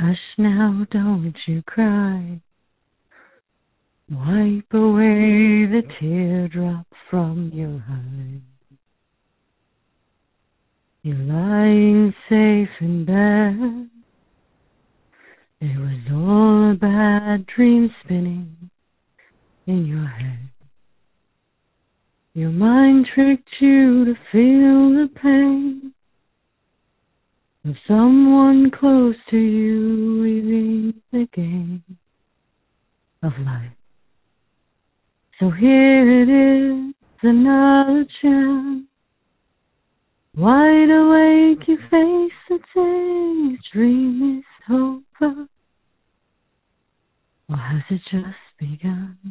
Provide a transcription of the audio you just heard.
Hush now, don't you cry. Wipe away the teardrop from your eye. You're lying safe in bed. It was all a bad dream spinning in your head. Your mind tricked you to feel the pain of someone close to you leaving the game of life. So here it is, another chance. Wide awake, you face the day your dream is over. Or has it just begun?